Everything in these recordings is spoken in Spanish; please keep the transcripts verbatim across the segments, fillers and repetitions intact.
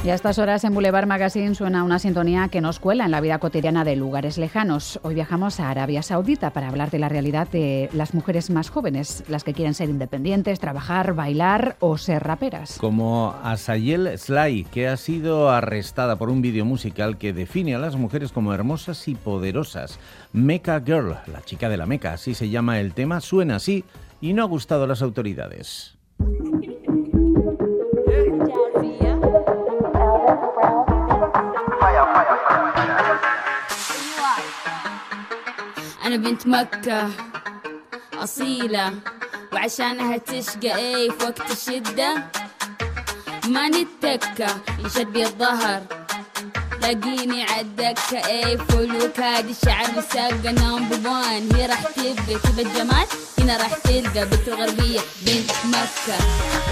Y a estas horas en Boulevard Magazine suena una sintonía que nos cuela en la vida cotidiana de lugares lejanos. Hoy viajamos a Arabia Saudita para hablar de la realidad de las mujeres más jóvenes, las que quieren ser independientes, trabajar, bailar o ser raperas. Como Asayel Sly, que ha sido arrestada por un vídeo musical que define a las mujeres como hermosas y poderosas. Mecca Girl, la chica de la Meca, así se llama el tema, suena así y no ha gustado a las autoridades. أنا بنت مكة أصيلة وعشانها تشقى إيه في وقت الشدة ما نتكة ينشد بي الظهر لاقيني عالدكة إيه فلوك هادي الشعر مساقة نمبر وان هي راح تبقى تبى الجمال هنا راح تلقى بنت الغربية بنت مكة.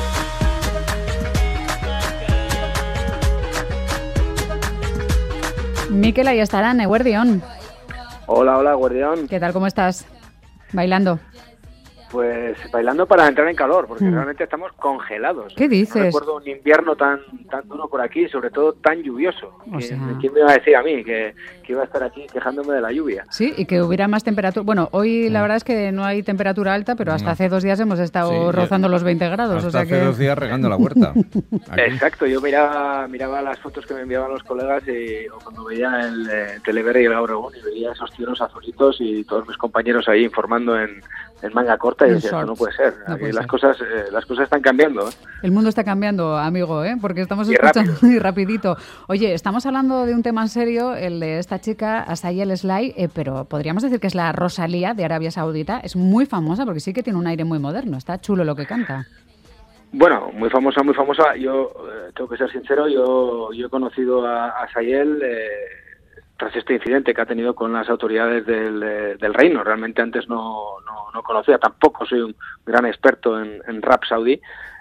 Mikel, ahí estarán, Eguerdión. Hola, hola, Guardián. ¿Qué tal, cómo estás? Bailando. Pues bailando para entrar en calor, porque mm. realmente estamos congelados. ¿Qué dices? No recuerdo un invierno tan tan duro por aquí, sobre todo tan lluvioso. O sea... ¿Quién me iba a decir a mí que, que iba a estar aquí quejándome de la lluvia? Sí, y que hubiera más temperatura. Bueno, hoy la verdad es que no hay temperatura alta, pero hasta no. hace dos días hemos estado sí, rozando los veinte grados. Hasta o sea hace que... dos días regando la huerta. Aquí. Exacto, yo miraba miraba las fotos que me enviaban los colegas y, o cuando veía el eh, Telever y el Obregón y veía esos cielos azulitos y todos mis compañeros ahí informando en, en manga corta y decía, esto no puede ser. No puede las ser. cosas eh, las cosas están cambiando. ¿eh? El mundo está cambiando, amigo, ¿eh? Porque estamos y escuchando rápido. muy rapidito. Oye, estamos hablando de un tema en serio, el de esta chica, Asayel Sly, eh, pero podríamos decir que es la Rosalía de Arabia Saudita. Es muy famosa porque sí que tiene un aire muy moderno. Está chulo lo que canta. Bueno, muy famosa, muy famosa. Yo eh, tengo que ser sincero, yo, yo he conocido a, a Asayel eh, tras este incidente que ha tenido con las autoridades del, del reino. Realmente antes no, no, no conocía, tampoco soy un gran experto en, en rap saudí,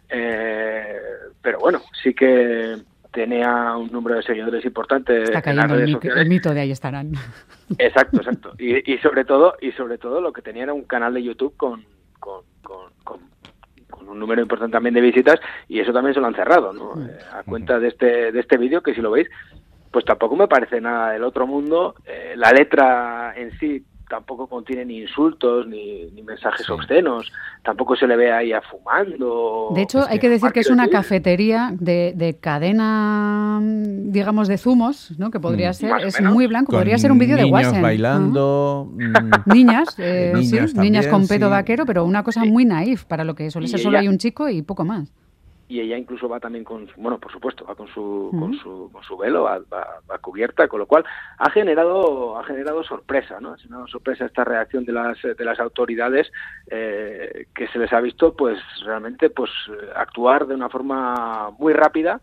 eh, pero bueno, sí que tenía un número de seguidores importante. Está cayendo en las redes el, sociales. el mito de ahí estarán. Exacto, exacto. Y, y sobre todo, y sobre todo lo que tenía era un canal de YouTube con, con, con, con con un número importante también de visitas, y eso también se lo han cerrado, ¿no? Eh, a cuenta de este de este vídeo, que si lo veis, pues tampoco me parece nada del otro mundo. Eh, la letra en sí tampoco contiene ni insultos ni, ni mensajes sí. obscenos, tampoco se le ve ahí a fumando. De hecho, es hay que, que decir que es una cafetería de, de cadena, digamos, de zumos, ¿no? Que podría mm. ser, es muy blanco, con podría ser un vídeo de Wassen. Niños bailando. Uh-huh. Niñas, eh, niñas, sí, también, niñas con peto sí. vaquero, pero una cosa sí. muy naif para lo que suele y ser ella, solo hay un chico y poco más. Y ella incluso va también con, bueno, por supuesto, va con su uh-huh. con su con su velo, va, va, va cubierta, con lo cual ha generado ha generado sorpresa, ¿no? Ha generado sorpresa esta reacción de las de las autoridades, eh, que se les ha visto, pues realmente, pues actuar de una forma muy rápida.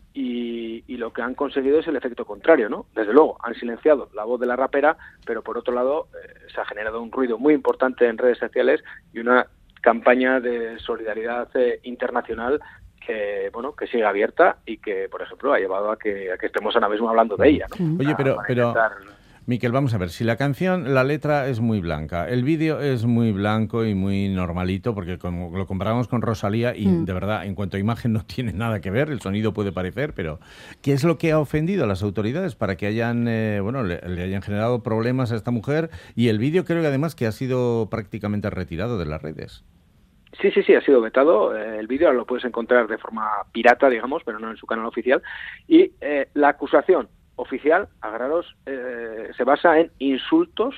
Y, y lo que han conseguido es el efecto contrario, ¿no? Desde luego, han silenciado la voz de la rapera, pero por otro lado eh, se ha generado un ruido muy importante en redes sociales y una campaña de solidaridad eh, internacional que, bueno, que sigue abierta y que, por ejemplo, ha llevado a que, a que estemos ahora mismo hablando de ella, ¿no? Oye, pero... Para pero... intentar... Mikel, vamos a ver, si la canción, la letra es muy blanca, el vídeo es muy blanco y muy normalito, porque como lo comparamos con Rosalía y mm. de verdad, en cuanto a imagen no tiene nada que ver, el sonido puede parecer, pero ¿qué es lo que ha ofendido a las autoridades para que hayan, eh, bueno, le, le hayan generado problemas a esta mujer? Y el vídeo creo que además que ha sido prácticamente retirado de las redes. Sí, sí, sí, ha sido vetado. Eh, el vídeo lo puedes encontrar de forma pirata, digamos, pero no en su canal oficial. Y eh, la acusación oficial, agraros, eh, se basa en insultos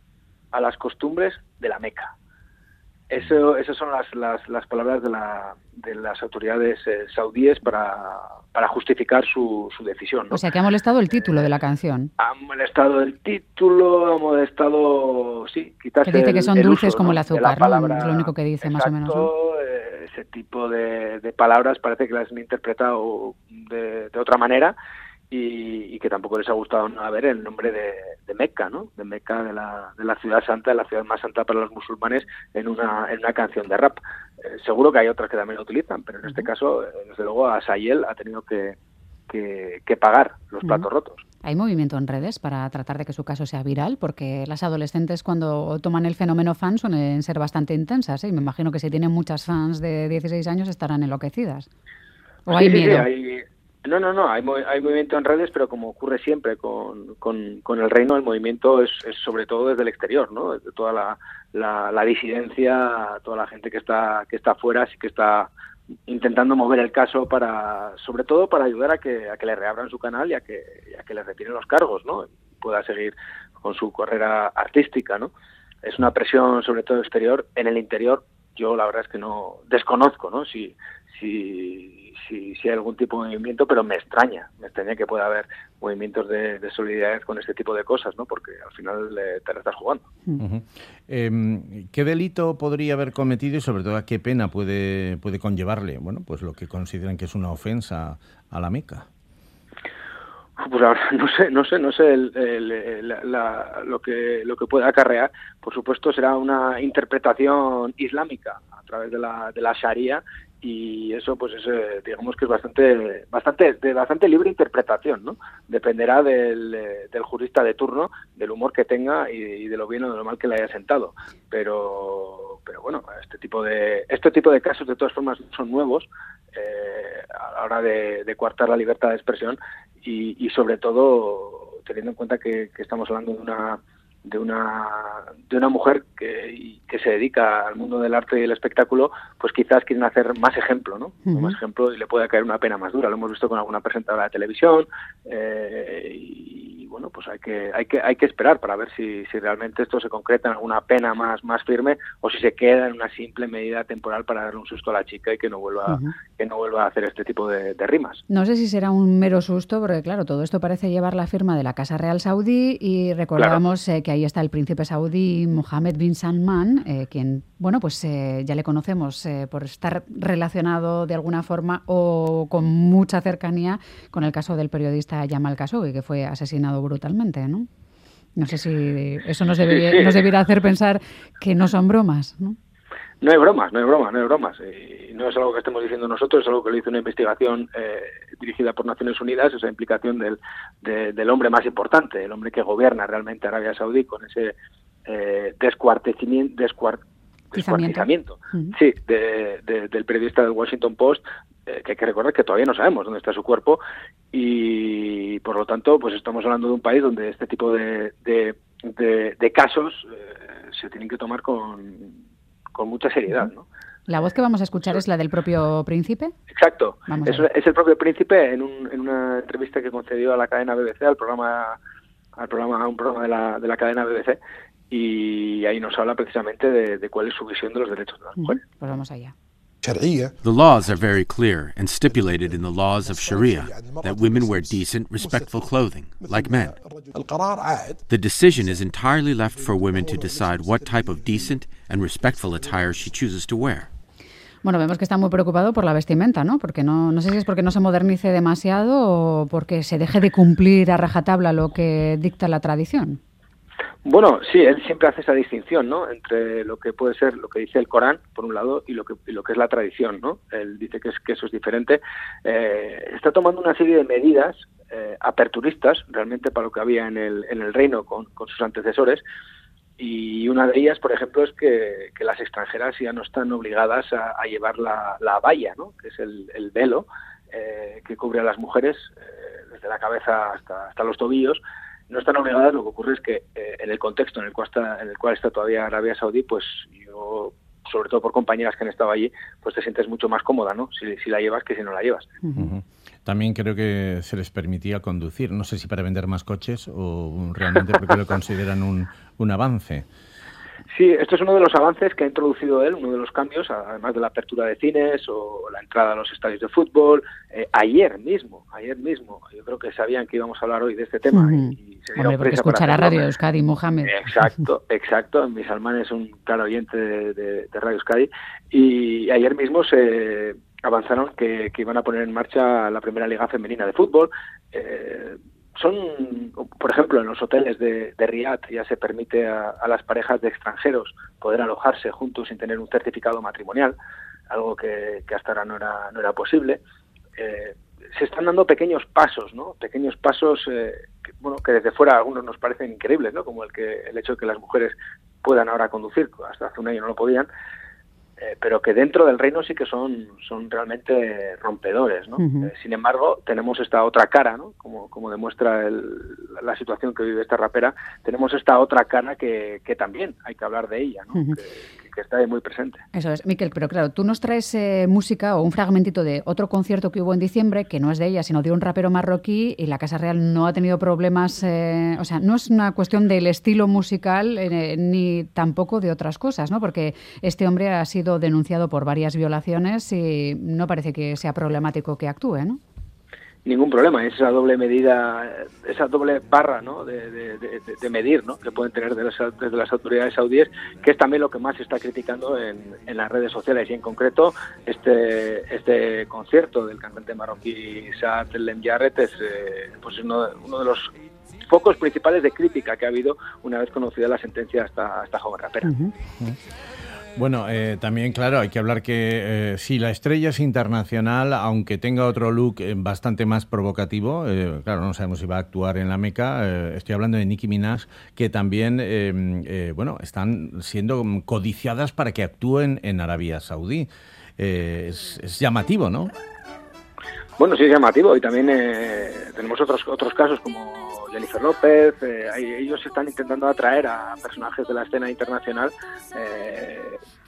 a las costumbres de la Meca. Eso, esas son las, las, las palabras de, la, de las autoridades eh, saudíes para, para justificar su, su decisión, ¿no? O sea, que ha molestado el título eh, de la canción. Ha molestado el título, ha molestado, sí, quizás que dice el, que son el dulces uso, como ¿no? el azúcar, palabra, ¿no? Es lo único que dice, exacto, más o menos, ¿no? Eh, ese tipo de, de palabras parece que las han interpretado de, de otra manera. Y, y que tampoco les ha gustado nada ver el nombre de, de Mecca, ¿no? De Mecca, de la, de la ciudad santa, de la ciudad más santa para los musulmanes, en una, en una canción de rap. Eh, seguro que hay otras que también lo utilizan, pero en este caso, eh, desde luego, Asayel ha tenido que, que, que pagar los platos uh-huh. rotos. ¿Hay movimiento en redes para tratar de que su caso sea viral? Porque las adolescentes, cuando toman el fenómeno fan, suelen ser bastante intensas, ¿eh? Y me imagino que si tienen muchas fans de dieciséis años estarán enloquecidas. ¿O sí, hay sí, miedo? Sí, hay... No, no, no, hay, hay movimiento en redes, pero como ocurre siempre con, con, con el reino, el movimiento es, es sobre todo desde el exterior, ¿no? Desde toda la, la, la disidencia, toda la gente que está que está afuera, sí que está intentando mover el caso para, sobre todo para ayudar a que a que le reabran su canal y a que, y a que le retiren los cargos, ¿no? Y pueda seguir con su carrera artística, ¿no? Es una presión sobre todo exterior. En el interior, yo la verdad es que no desconozco, ¿no? Si si si, si hay algún tipo de movimiento, pero me extraña, me extraña que pueda haber movimientos de, de solidaridad con este tipo de cosas, ¿no? Porque al final eh, te la estás jugando. Uh-huh. Eh, ¿Qué delito podría haber cometido y sobre todo a qué pena puede puede conllevarle? Bueno, pues lo que consideran que es una ofensa a la Meca. Pues ahora no sé, no sé, no sé el, el, la, la, lo que lo que pueda acarrear. Por supuesto, será una interpretación islámica a través de la de la Sharia, y eso pues es, eh, digamos que es bastante bastante de bastante libre interpretación, ¿no? Dependerá del, del jurista de turno, del humor que tenga y, y de lo bien o de lo mal que le haya sentado. Pero pero bueno, este tipo de este tipo de casos de todas formas son nuevos eh, a la hora de, de coartar la libertad de expresión. Y, y sobre todo teniendo en cuenta que, que estamos hablando de una de una de una mujer que, que se dedica al mundo del arte y el espectáculo, pues quizás quieren hacer más ejemplo, ¿no? Uh-huh. Más ejemplo, y le puede caer una pena más dura. Lo hemos visto con alguna presentadora de televisión eh, y bueno, pues hay que hay que hay que esperar para ver si, si realmente esto se concreta en alguna pena más más firme o si se queda en una simple medida temporal para darle un susto a la chica y que no vuelva uh-huh. que no vuelva a hacer este tipo de, de rimas. No sé si será un mero susto, porque claro, todo esto parece llevar la firma de la Casa Real Saudí y recordamos claro. eh, que ahí está el príncipe saudí Mohammed bin Salman, eh, quien, bueno, pues eh, ya le conocemos eh, por estar relacionado de alguna forma o con mucha cercanía con el caso del periodista Jamal Khashoggi, que fue asesinado brutalmente, ¿no? No sé si eso nos debería, sí, sí. nos debería hacer pensar que no son bromas, ¿no? No hay bromas, no hay bromas, no hay bromas. Y no es algo que estemos diciendo nosotros, es algo que lo hizo una investigación eh, dirigida por Naciones Unidas, esa implicación del, de, del hombre más importante, el hombre que gobierna realmente Arabia Saudí con ese eh, descuartecimiento, descuart, descuartizamiento uh-huh. sí, de, de, del periodista del Washington Post, eh, que hay que recordar que todavía no sabemos dónde está su cuerpo y por lo tanto pues estamos hablando de un país donde este tipo de, de, de, de casos eh, se tienen que tomar con con mucha seriedad, ¿no? ¿La voz que vamos a escuchar es la del propio príncipe? Exacto, es, es el propio príncipe en, un, en una entrevista que concedió a la cadena B B C, al programa, al programa, a un programa de la, de la cadena B B C, y ahí nos habla precisamente de, de cuál es su visión de los derechos de las mujeres. Uh-huh. Pues vamos allá. The laws are very clear and stipulated in the laws of Sharia that women wear decent, respectful clothing, like men. The decision is entirely left for women to decide what type of decent and respectful attire she chooses to wear. Bueno, vemos que está muy preocupado por la vestimenta, ¿no? Porque no, no sé si es porque no se modernice demasiado o porque se deje de cumplir a rajatabla lo que dicta la tradición. Bueno, sí, él siempre hace esa distinción, ¿no? Entre lo que puede ser lo que dice el Corán, por un lado, y lo que y lo que es la tradición, ¿no? Él dice que es que eso es diferente. Eh, está tomando una serie de medidas eh, aperturistas, realmente para lo que había en el en el reino con, con sus antecesores, y una de ellas, por ejemplo, es que, que las extranjeras ya no están obligadas a, a llevar la, la abaya, ¿no? Que es el, el velo eh, que cubre a las mujeres eh, desde la cabeza hasta hasta los tobillos. No están obligadas. Lo que ocurre es que eh, en el contexto en el cual está en el cual está todavía Arabia Saudí, pues yo, sobre todo por compañeras que han estado allí, pues te sientes mucho más cómoda, ¿no? Si, si la llevas que si no la llevas. Uh-huh. También creo que se les permitía conducir, no sé si para vender más coches o realmente porque lo consideran un, un avance. Sí, esto es uno de los avances que ha introducido él, uno de los cambios, además de la apertura de cines o la entrada a los estadios de fútbol. Eh, ayer mismo, ayer mismo, yo creo que sabían que íbamos a hablar hoy de este tema. Uh-huh. y, y se Hombre, porque escuchará Radio Euskadi, Mohamed. Exacto, exacto. Mi Salman es un claro oyente de, de, de Radio Euskadi. Y ayer mismo se avanzaron que, que iban a poner en marcha la primera liga femenina de fútbol. Eh, Son, por ejemplo, en los hoteles de, de Riad ya se permite a, a las parejas de extranjeros poder alojarse juntos sin tener un certificado matrimonial, algo que, que hasta ahora no era, no era posible. Eh, se están dando pequeños pasos, ¿no? Pequeños pasos eh, que, bueno, que desde fuera a algunos nos parecen increíbles, ¿no? Como el que el hecho de que las mujeres puedan ahora conducir, hasta hace un año no lo podían. eh, pero que dentro del reino sí que son, son realmente rompedores, ¿no? Uh-huh. Eh, sin embargo, tenemos esta otra cara, ¿no? Como, como demuestra el, la situación que vive esta rapera, tenemos esta otra cara que, que también hay que hablar de ella, ¿no? Uh-huh. que, que está ahí muy presente. Eso es, Miquel, pero claro, tú nos traes eh, música o un fragmentito de otro concierto que hubo en diciembre, que no es de ella, sino de un rapero marroquí, y la Casa Real no ha tenido problemas, eh, o sea, no es una cuestión del estilo musical eh, ni tampoco de otras cosas, ¿no? Porque este hombre ha sido denunciado por varias violaciones y no parece que sea problemático que actúe, ¿no? Ningún problema, es esa doble medida, esa doble barra, ¿no? de, de, de, de medir, ¿no? que pueden tener desde las, desde las autoridades saudíes, que es también lo que más se está criticando en, en las redes sociales, y en concreto este este concierto del cantante marroquí Saad El Lemjarret es eh, pues uno, uno de los focos principales de crítica que ha habido una vez conocida la sentencia a esta, a esta joven rapera. Uh-huh. Uh-huh. Bueno, eh, también, claro, hay que hablar que eh, si la estrella es internacional, aunque tenga otro look eh, bastante más provocativo, eh, claro, no sabemos si va a actuar en la Meca, eh, estoy hablando de Nicki Minaj, que también, eh, eh, bueno, están siendo codiciadas para que actúen en Arabia Saudí. Eh, es, es llamativo, ¿no? Bueno, sí es llamativo, y también eh, tenemos otros otros casos como Jennifer López. Eh, ellos están intentando atraer a personajes de la escena internacional eh,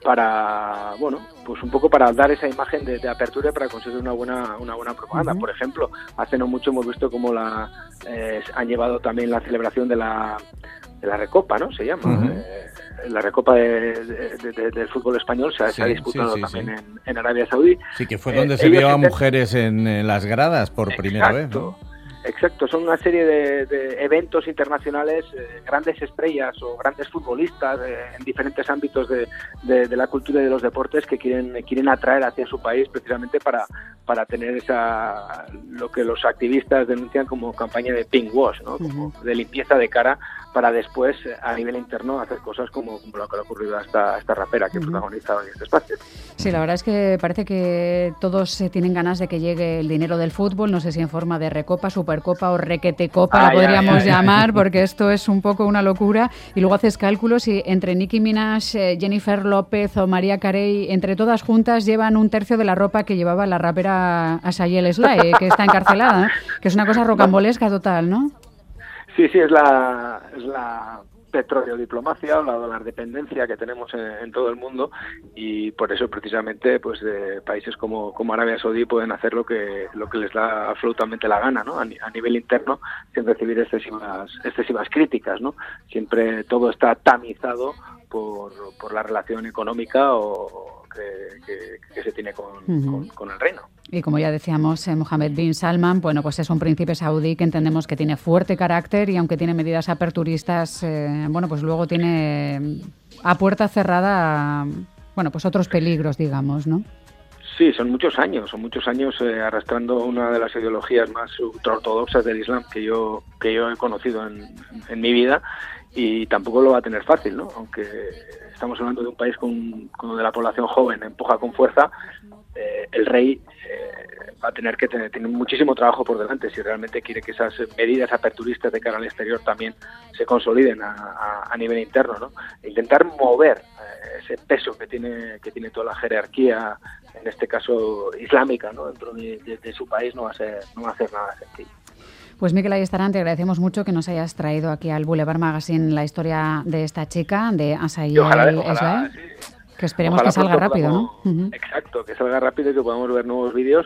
para, bueno, pues un poco para dar esa imagen de, de apertura para conseguir una buena una buena propaganda. Uh-huh. Por ejemplo, hace no mucho hemos visto cómo la eh, han llevado también la celebración de la de la Recopa, ¿no? Se llama. Uh-huh. Eh, la Recopa de, de, de, del fútbol español se, sí, se ha disputado sí, sí, también sí. En, en Arabia Saudí. Sí, que fue donde eh, se vio a mujeres en, en las gradas por exacto, primera vez, ¿no? Exacto, son una serie de, de eventos internacionales, eh, grandes estrellas o grandes futbolistas eh, en diferentes ámbitos de, de, de la cultura y de los deportes que quieren quieren atraer hacia su país precisamente para para tener esa lo que los activistas denuncian como campaña de pink wash, ¿no? Como uh-huh. de limpieza de cara, para después a nivel interno hacer cosas como, como lo que le ha ocurrido a esta, a esta rapera que uh-huh. protagoniza hoy este espacio. Sí, la verdad es que parece que todos tienen ganas de que llegue el dinero del fútbol, no sé si en forma de Recopa, Supercopa o Requetecopa, la podríamos ay, ay, llamar, ay. Porque esto es un poco una locura. Y luego haces cálculos y entre Nicki Minaj, Jennifer López o María Carey, entre todas juntas llevan un tercio de la ropa que llevaba la rapera Asayel Sly, que está encarcelada, que es una cosa rocambolesca total, ¿no? Sí, sí, es la, es la petróleo diplomacia o la dólar dependencia que tenemos en, en todo el mundo, y por eso precisamente pues de países como, como Arabia Saudí pueden hacer lo que lo que les da absolutamente la gana, ¿no? A, a nivel interno, sin recibir excesivas excesivas críticas, ¿no? Siempre todo está tamizado por, por la relación económica o que, que, que se tiene con, uh-huh. con, con el reino. Y como ya decíamos, eh, Mohammed bin Salman, bueno, pues es un príncipe saudí que entendemos que tiene fuerte carácter, y aunque tiene medidas aperturistas, eh, bueno, pues luego tiene a puerta cerrada, bueno, pues otros peligros, digamos, ¿no? Sí, son muchos años, son muchos años eh, arrastrando una de las ideologías más ultraortodoxas del Islam que yo que yo he conocido en, en mi vida, y tampoco lo va a tener fácil, ¿no? Aunque estamos hablando de un país con, con donde la población joven empuja con fuerza, eh, el rey eh, va a tener que tener, tener muchísimo trabajo por delante si realmente quiere que esas medidas aperturistas de cara al exterior también se consoliden a, a, a nivel interno, ¿no? Intentar mover eh, ese peso que tiene que tiene toda la jerarquía, en este caso islámica, ¿no? Dentro de, de, de su país no va a ser no va a ser nada sencillo. Pues Miquel Ayestarán, te agradecemos mucho que nos hayas traído aquí al Boulevard Magazine la historia de esta chica, de Asayel Sly, sí. Que esperemos ojalá que salga rápido, podamos, ¿no? Uh-huh. Exacto, que salga rápido y que podamos ver nuevos vídeos,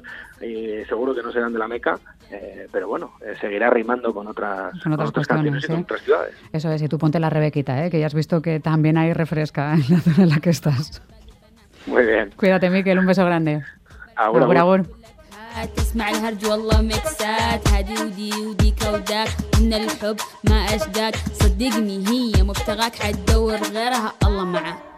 y seguro que no serán de la Meca, eh, pero bueno, eh, seguirá rimando con otras, con otras, con otras canciones, ¿eh? Y con otras ciudades. Eso es, y tú ponte la Rebequita, ¿eh? Que ya has visto que también hay refresca en la zona en la que estás. Muy bien. Cuídate, Miquel, un beso grande. Agur, agur. agur. تسمع الهرج والله مكسات هادي ودي ودي كوداك من الحب ما أشقاك صدقني هي مبتغاك حتدور غيرها الله معاك